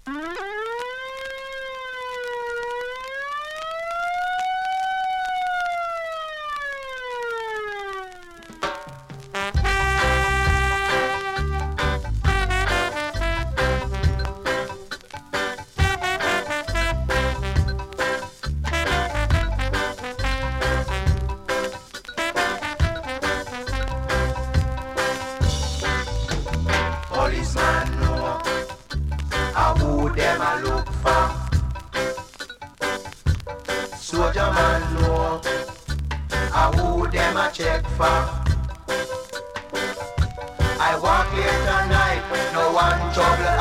Policeman know who them a look for. Soldier man know who them a check for. I walk late at night, no one trouble